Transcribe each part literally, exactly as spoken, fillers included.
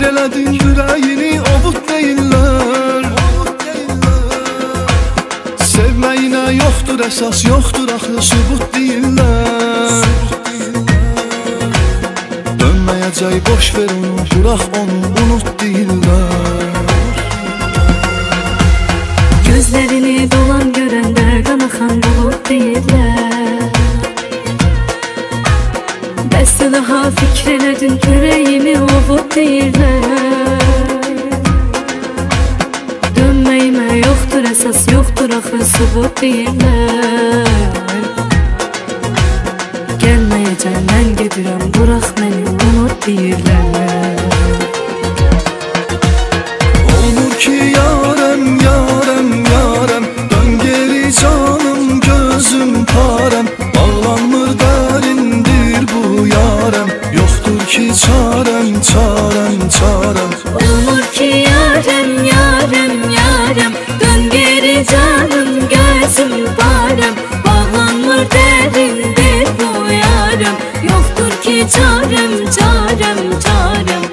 fikr elədin ürəyini, ovut deyirlər. Sevməyinə yoxdur əsas, yoxdur axı sübut deyirlər. Dönməyəcək, boş ver onu, bıraq onu, unut deyirlər. Gözlərini dolan görəndə qanaxan bulut deyirlər. Bəs daha fikr elədin ürəyimi, ovut deyirlər. Dönməyimə yoxdur əsas, yoxdur axı sübut deyirlər. Gəlməyəcəm, mən gedirəm, bıraq məni, unut deyirlər. Olur ki yarəm, yarəm, yarəm, dön geri canım, gözüm parəm. Bağlanmır dərindir bu yarəm, yoxdur ki çarəm, çarəm, çarəm. Olur ki yarəm, yarəm, yarəm, dön geri canım, gözüm parəm. Bağlanmır dərindir bu yarəm, yoxdur ki çarəm, çarəm, çarəm.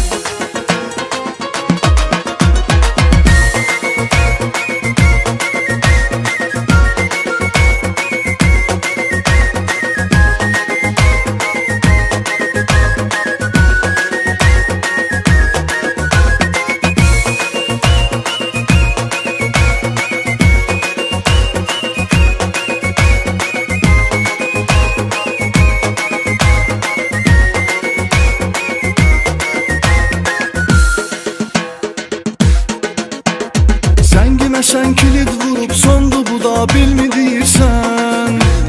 Zəngimə sən kilid vurub, sondu bu da bilmi deyirsən.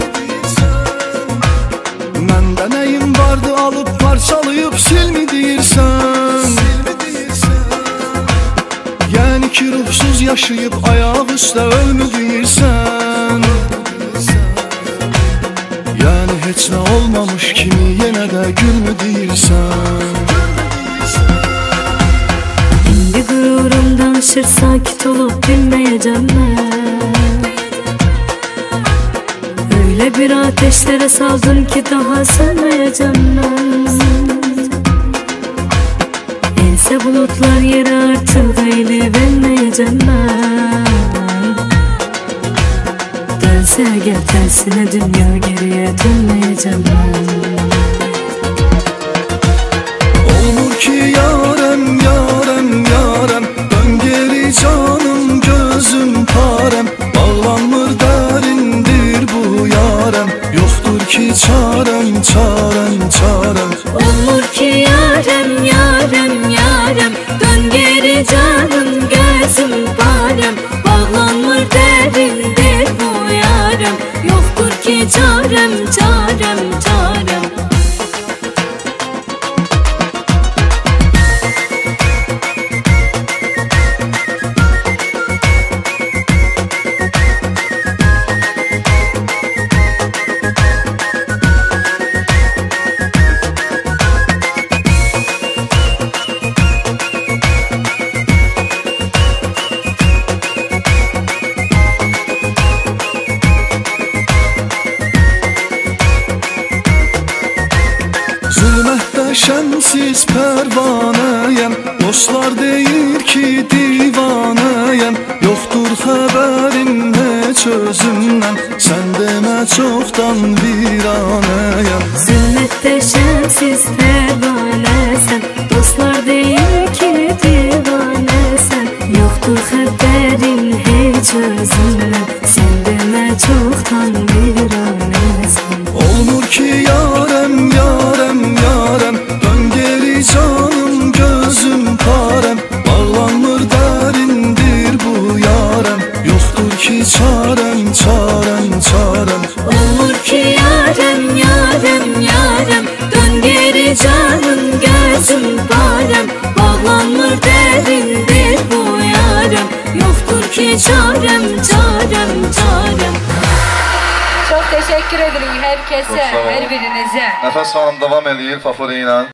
Məndə nəyim vardı, alıb parçalayıb silmi deyirsən. Yəni ki ruhsuz yaşayıb ayaq üstə ölmü deyirsən. Yəni heç nə olmamış kimi yenə də gülmü deyirsən. İndi qürurum danışır, sakit olub dinməyəcəm mən. Öyle bir ateşlere saldım ki daha sönməyəcəm mən. Ensə bulutlar yerə artıq eylib enməyəcəm mən. Dönsə əgər tərsinə dünya, geriyə dönməyəcəm mən. Olur ki yarəm, yarəm, yarəm, dön geri canım, gözüm parəm. Bağlanmır dərindir bu yarəm, yoxdur ki çarəm, çarəm, çarəm. Olur ki yarəm, yarəm, yarəm, dön geri canım, gözüm parəm. Bağlanmır dərindir bu yarəm, yoxdur ki çarəm, çarəm, çarəm. Zülmətdə şəmsiz pərvanəyəm, dostlar deyir ki divanəyəm. Yoxdur xəbərim heç özümdən, sən demə çoxdan viranəyəm. Zülmətdə şəmsiz pərvanəsən, dostlar deyir ki divanəsən. Yoxdur xəbərin heç özündən, sən demə çoxdan viranəsən. Olmur ki yarəm, yarəm, yarəm, dön geri canım, gözüm parəm. Bağlanmır dərindir bu yarəm, yoxdur ki çarəm, çarəm, çarəm. Olur ki yarəm, yarəm, yarəm, dön geri canım, gözüm parəm. Bağlanmır dərindir bu yarəm, yoxdur ki çarəm, çarəm, çarəm. Çok teşekkür ederim herkese, her birinize. Nəfəs xanım davam eləyir favori ilə.